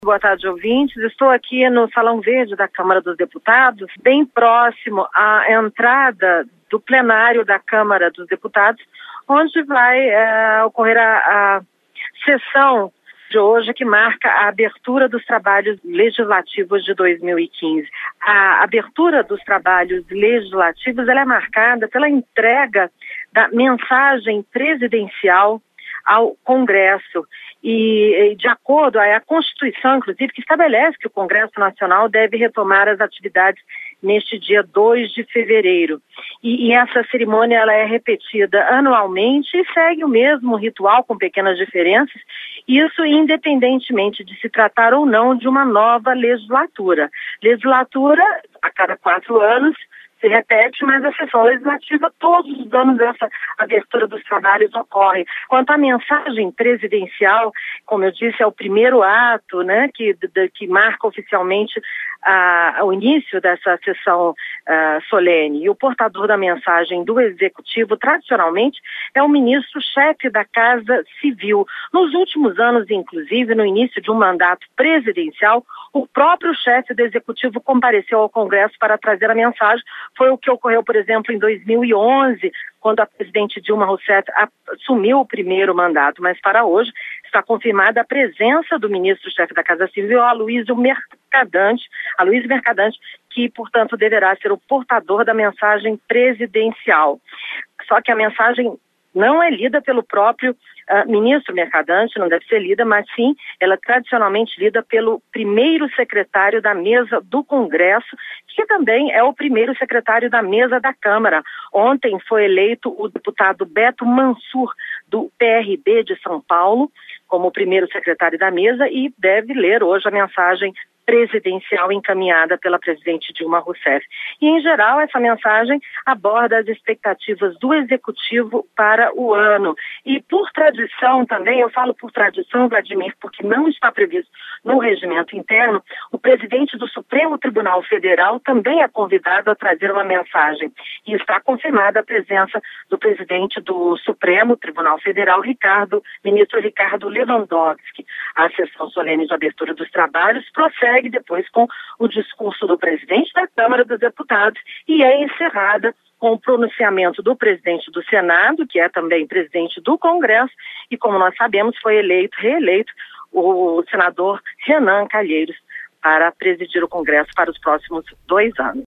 Boa tarde, ouvintes. Estou aqui no Salão Verde da Câmara dos Deputados, bem próximo à entrada do plenário da Câmara dos Deputados, onde vai ocorrer a sessão de hoje que marca a abertura dos trabalhos legislativos de 2015. A abertura dos trabalhos legislativos ela é marcada pela entrega da mensagem presidencial ao Congresso e de acordo a Constituição, inclusive, que estabelece que o Congresso Nacional deve retomar as atividades neste dia 2 de fevereiro. E essa cerimônia ela é repetida anualmente e segue o mesmo ritual com pequenas diferenças, isso independentemente de se tratar ou não de uma nova legislatura. Legislatura, a cada 4 anos, se repete, mas a sessão legislativa, todos os anos essa abertura dos trabalhos ocorre. Quanto à mensagem presidencial, como eu disse, é o primeiro ato, né, que marca oficialmente o início dessa sessão solene. E o portador da mensagem do Executivo, tradicionalmente, é o ministro-chefe da Casa Civil. Nos últimos anos, inclusive, no início de um mandato presidencial, o próprio chefe do Executivo compareceu ao Congresso para trazer a mensagem. Foi o que ocorreu, por exemplo, em 2011, quando a presidente Dilma Rousseff assumiu o primeiro mandato. Mas para hoje está confirmada a presença do ministro-chefe da Casa Civil, Aloysio Mercadante, que, portanto, deverá ser o portador da mensagem presidencial. Só que a mensagem não é lida pelo próprio ministro Mercadante, não deve ser lida, mas sim, ela é tradicionalmente lida pelo primeiro secretário da mesa do Congresso, que também é o primeiro secretário da mesa da Câmara. Ontem foi eleito o deputado Beto Mansur, do PRB de São Paulo, como o primeiro secretário da mesa e deve ler hoje a mensagem presidencial encaminhada pela presidente Dilma Rousseff. E, em geral, essa mensagem aborda as expectativas do Executivo para o ano. E, por tradição também, eu falo por tradição, Vladimir, porque não está previsto no regimento interno, o presidente do Supremo Tribunal Federal também é convidado a trazer uma mensagem. E está confirmada a presença do presidente do Supremo Tribunal Federal, ministro Ricardo Lewandowski. A sessão solene de abertura dos trabalhos prossegue depois com o discurso do presidente da Câmara dos Deputados e é encerrada com o pronunciamento do presidente do Senado, que é também presidente do Congresso, e como nós sabemos, foi reeleito o senador Renan Calheiros para presidir o Congresso para os próximos 2 anos.